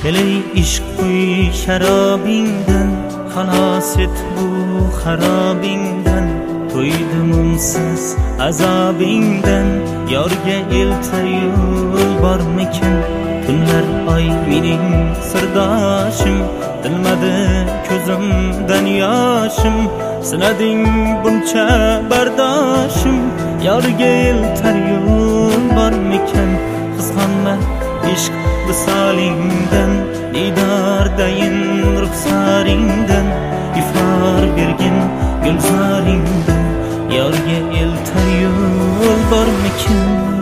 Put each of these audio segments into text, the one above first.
Keley ishq qo'y sharobingdan, xalos et bu xarobingdan. To'ydim unsiz azobingdan, yorga eltar yo'l bormikin? Tunlar oy mening sirdoshim, dilmadi ko'zimdan yoshim. Sinading buncha bardoshim, yorga eltar yo'l bormikin? Qizg'onma ishq visolingdan, didordayin ruxsaringdan. Ifor bergin gulzoringdan, yorga eltar yo'l bormikin?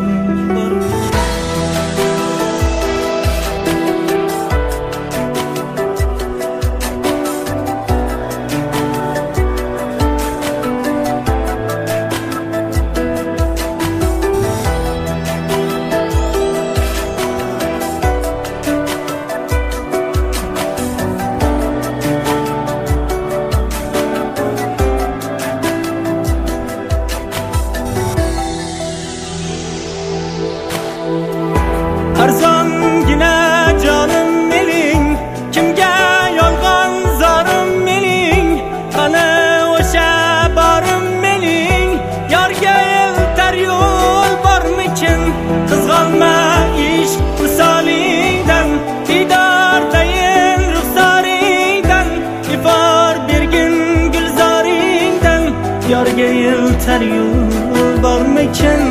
Arzongina jonim mening, kimga yolg'on zorim mening? Qani o'sha borim mening, yorga eltar yo'l bormikin? Qizg'onma ishq visolingdan, didordayin ruxsaringdan. Ifor bergin gulzoringdan, yorga eltar yo'l bormikin?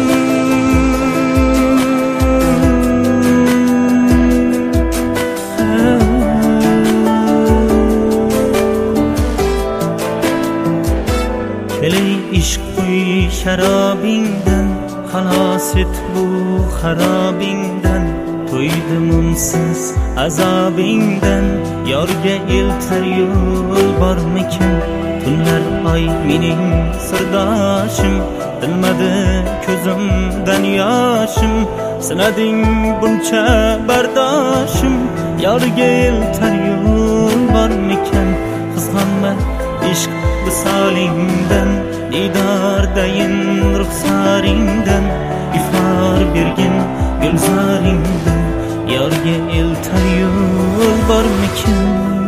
Keley ishq qo'y sharobingdan, xalos et bu xarobingdan. To'ydim unsiz azobingdan, yorga eltar yo'l bormikin? Tunlar oy mening sirdoshim, dilmadi ko'zimdan yoshim. Sinading buncha bardoshim, yorga eltar yo'l bormikin? Qizg'onma ishq visolingdan, didordayin ruxsaringdan. Ifor bergin gulzoringdan, yorga eltar yo'l bormikin?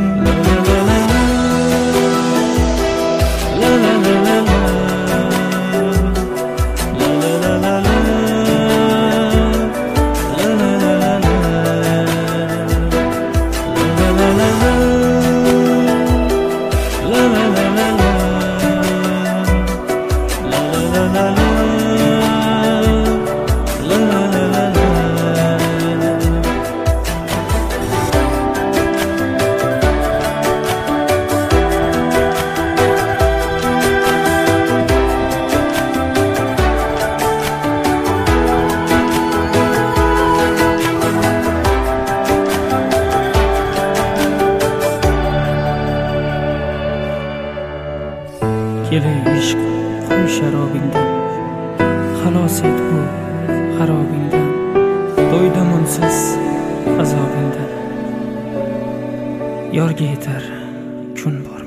Keley ishq qo'y sharobingdan, xalos et bu xarobingdan. To'ydim unsiz azobingdan, yorga yetar kun bor.